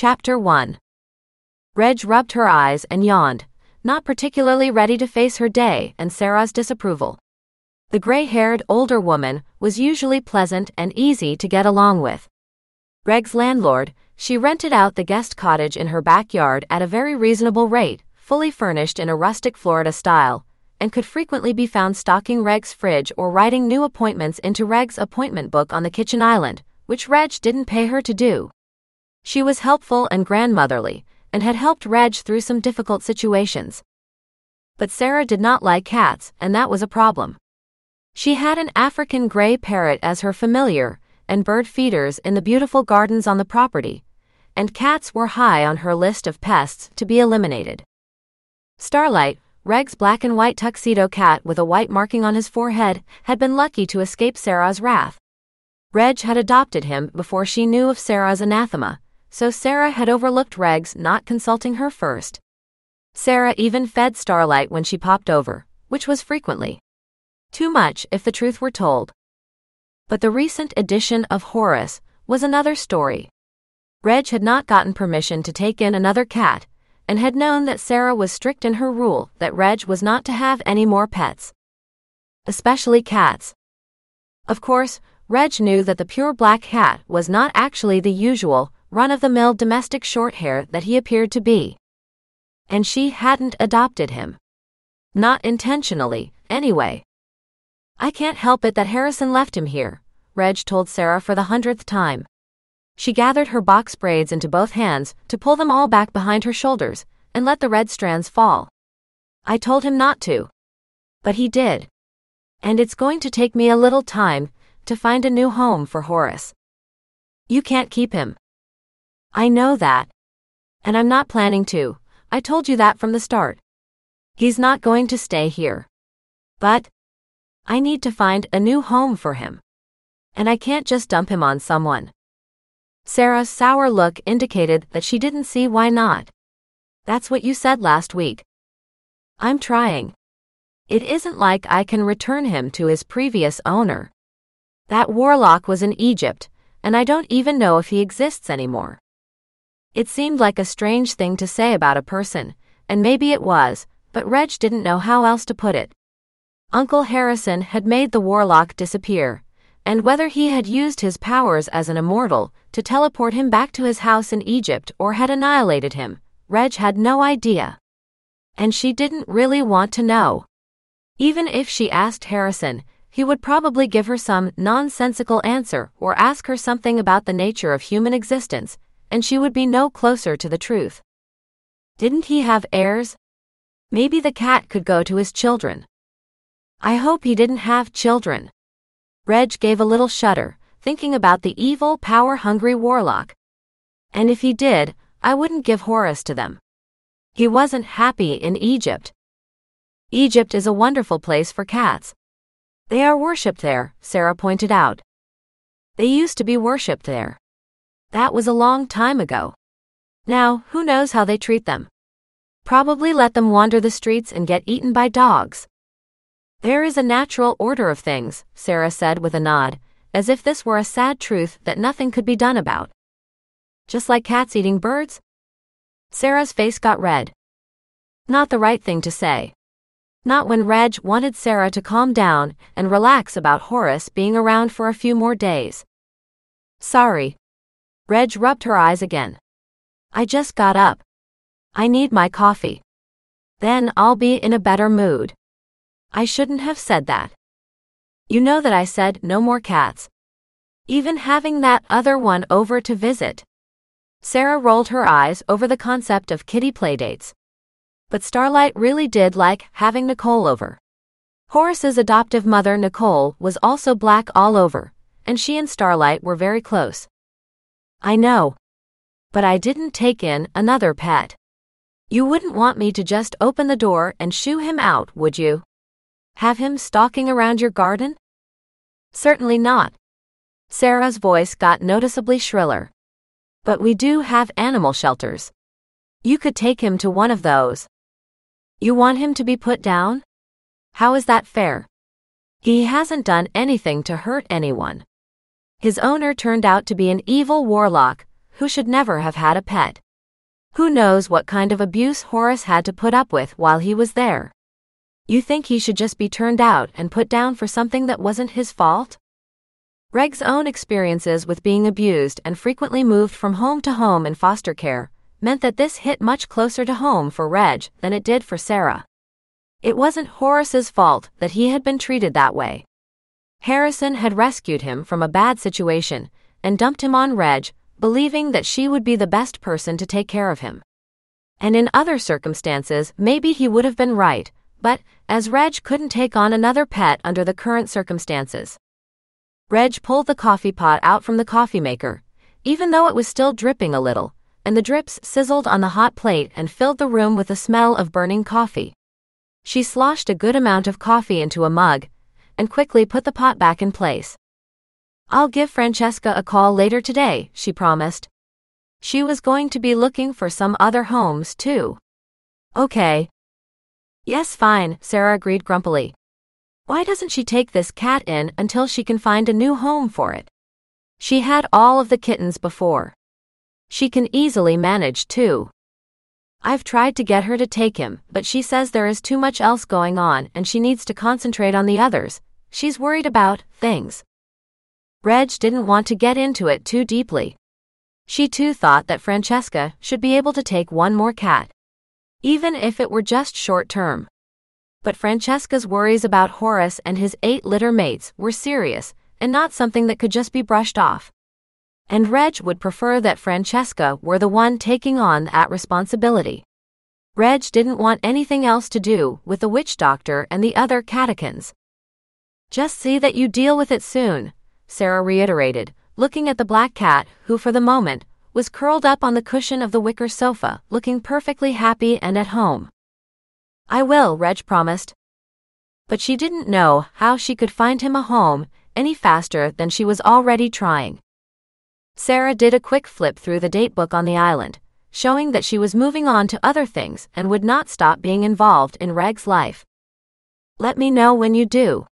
Chapter 1. Reg rubbed her eyes and yawned, not particularly ready to face her day and Sarah's disapproval. The gray-haired older woman was usually pleasant and easy to get along with. Reg's landlord, she rented out the guest cottage in her backyard at a very reasonable rate, fully furnished in a rustic Florida style, and could frequently be found stocking Reg's fridge or writing new appointments into Reg's appointment book on the kitchen island, which Reg didn't pay her to do. She was helpful and grandmotherly, and had helped Reg through some difficult situations. But Sarah did not like cats, and that was a problem. She had an African gray parrot as her familiar, and bird feeders in the beautiful gardens on the property, and cats were high on her list of pests to be eliminated. Starlight, Reg's black and white tuxedo cat with a white marking on his forehead, had been lucky to escape Sarah's wrath. Reg had adopted him before she knew of Sarah's anathema, so Sarah had overlooked Reg's not consulting her first. Sarah even fed Starlight when she popped over, which was frequently. Too much, if the truth were told. But the recent addition of Horace was another story. Reg had not gotten permission to take in another cat, and had known that Sarah was strict in her rule that Reg was not to have any more pets. Especially cats. Of course, Reg knew that the pure black cat was not actually the usual, run-of-the-mill domestic shorthair that he appeared to be. And she hadn't adopted him. Not intentionally, anyway. "I can't help it that Harrison left him here," Reg told Sarah for the 100th time. She gathered her box braids into both hands to pull them all back behind her shoulders and let the red strands fall. "I told him not to. But he did. And it's going to take me a little time to find a new home for Horace. You can't keep him." "I know that. And I'm not planning to. I told you that from the start. He's not going to stay here. But I need to find a new home for him. And I can't just dump him on someone." Sarah's sour look indicated that she didn't see why not. "That's what you said last week." "I'm trying. It isn't like I can return him to his previous owner. That warlock was in Egypt, and I don't even know if he exists anymore." It seemed like a strange thing to say about a person, and maybe it was, but Reg didn't know how else to put it. Uncle Harrison had made the warlock disappear, and whether he had used his powers as an immortal to teleport him back to his house in Egypt or had annihilated him, Reg had no idea. And she didn't really want to know. Even if she asked Harrison, he would probably give her some nonsensical answer or ask her something about the nature of human existence, and she would be no closer to the truth. Didn't he have heirs? Maybe the cat could go to his children. I hope he didn't have children. Reg gave a little shudder, thinking about the evil, power-hungry warlock. And if he did, I wouldn't give Horace to them. He wasn't happy in Egypt. Egypt is a wonderful place for cats. They are worshipped there, Sarah pointed out. They used to be worshipped there. That was a long time ago. Now, who knows how they treat them? Probably let them wander the streets and get eaten by dogs. There is a natural order of things, Sarah said with a nod, as if this were a sad truth that nothing could be done about. Just like cats eating birds? Sarah's face got red. Not the right thing to say. Not when Reg wanted Sarah to calm down and relax about Horace being around for a few more days. Sorry. Reg rubbed her eyes again. I just got up. I need my coffee. Then I'll be in a better mood. I shouldn't have said that. You know that I said no more cats. Even having that other one over to visit. Sarah rolled her eyes over the concept of kitty playdates. But Starlight really did like having Nicole over. Horace's adoptive mother Nicole was also black all over, and she and Starlight were very close. I know. But I didn't take in another pet. You wouldn't want me to just open the door and shoo him out, would you? Have him stalking around your garden? Certainly not. Sarah's voice got noticeably shriller. But we do have animal shelters. You could take him to one of those. You want him to be put down? How is that fair? He hasn't done anything to hurt anyone. His owner turned out to be an evil warlock, who should never have had a pet. Who knows what kind of abuse Horace had to put up with while he was there? You think he should just be turned out and put down for something that wasn't his fault? Reg's own experiences with being abused and frequently moved from home to home in foster care meant that this hit much closer to home for Reg than it did for Sarah. It wasn't Horace's fault that he had been treated that way. Harrison had rescued him from a bad situation and dumped him on Reg, believing that she would be the best person to take care of him. And in other circumstances, maybe he would have been right, but, as Reg couldn't take on another pet under the current circumstances. Reg pulled the coffee pot out from the coffee maker, even though it was still dripping a little, and the drips sizzled on the hot plate and filled the room with the smell of burning coffee. She sloshed a good amount of coffee into a mug, and quickly put the pot back in place. "I'll give Francesca a call later today," she promised. She was going to be looking for some other homes, too. "Okay." "Yes, fine," Sarah agreed grumpily. "Why doesn't she take this cat in until she can find a new home for it? She had all of the kittens before. She can easily manage, too. I've tried to get her to take him, but she says there is too much else going on and she needs to concentrate on the others. She's worried about things." Reg didn't want to get into it too deeply. She too thought that Francesca should be able to take one more cat, even if it were just short-term. But Francesca's worries about Horace and his 8 litter mates were serious and not something that could just be brushed off. And Reg would prefer that Francesca were the one taking on that responsibility. Reg didn't want anything else to do with the witch doctor and the other catechins. "Just see that you deal with it soon," Sarah reiterated, looking at the black cat who, for the moment, was curled up on the cushion of the wicker sofa, looking perfectly happy and at home. "I will," Reg promised. But she didn't know how she could find him a home any faster than she was already trying. Sarah did a quick flip through the datebook on the island, showing that she was moving on to other things and would not stop being involved in Reg's life. "Let me know when you do."